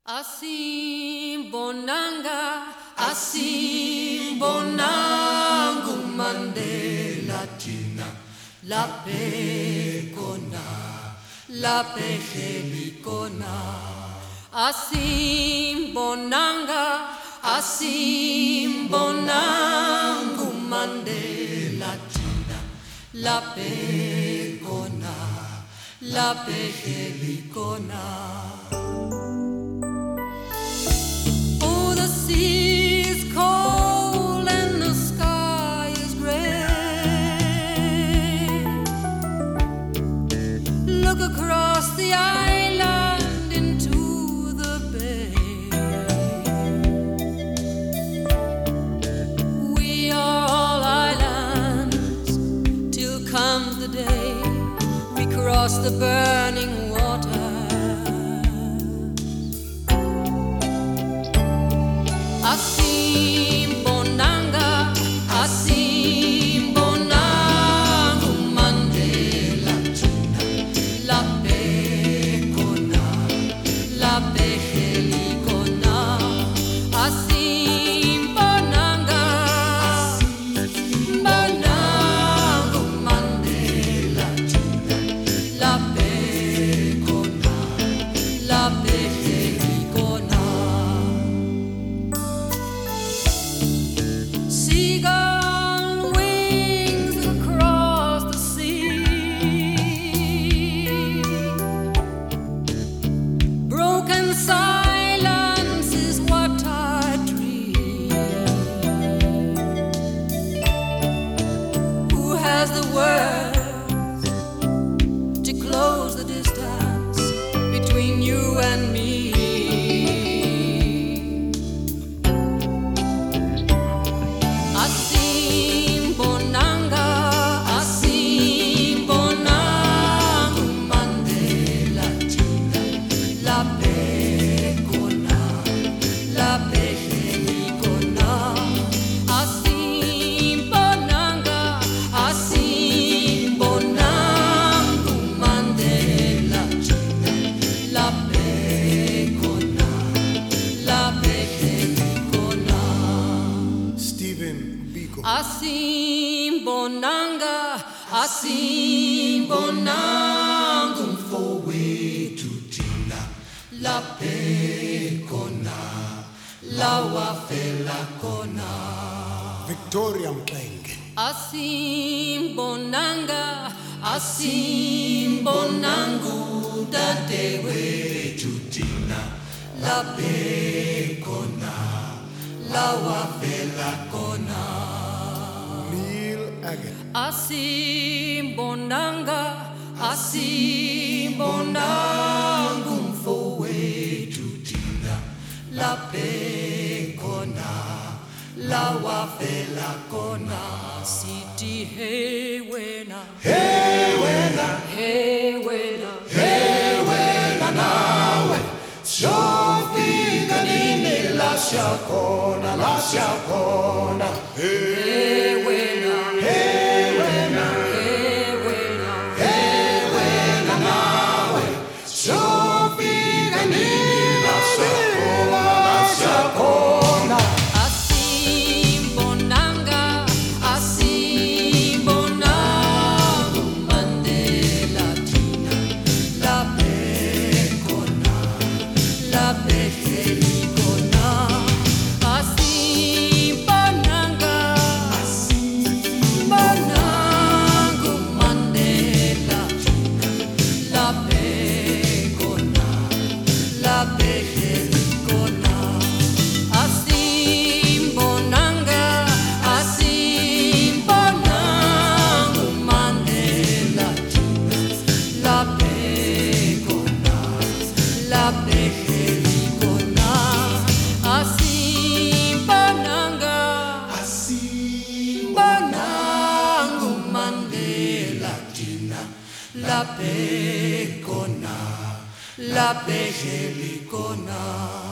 Asimbonanga, asimbonanga Mandela Tina, la pecona, la pejelicona. Asimbonanga, asimbonanga Mandela Tina, la pecona, la pejelicona. The sea is cold and the sky is gray. Look across the island into the bay. We are all islands till comes the day we cross the burning water. Asimbonanga, asimbonanga Mandela Tina, la pecona, la pejelicona. Asimbonanga, asimbonanga Mandela Tina, la pecona, la pejelicona. Seagull wings across the sea. Broken silence is what I dream. Who has the words to close the distance between you and me? Asimbonanga, asimbonanga mfowethu thina, la pecona, la wafela kona. Victoria Mklenge. Asimbonanga, asimbonanga dadewethu thina, la pecona, la wafela kona. Asimbonanga, asimbonanga mfowethu thina, la pecona, la wafela kona. Sithi hey wena, Hey wena, hey wena, hey wena nawe, siyofika nini la siyakhona, la siyakhona. hey wena, Hey wena, hey wena. hey wena nawe, siyofika nini la siyakhona, la siyakhona. Asimbonanga, asimbonanga Mandela Tina, la pecona, la pejelicona. Asimbonanga, asimbonanga Mandela Tina, la pecona, la pejelicona. Asimbonanga, asimbonanga Mandela Tina, la pecona, la pejelicona. Asimbonanga, asimbonanga Mandela Tina, la pecona, la pejelicona.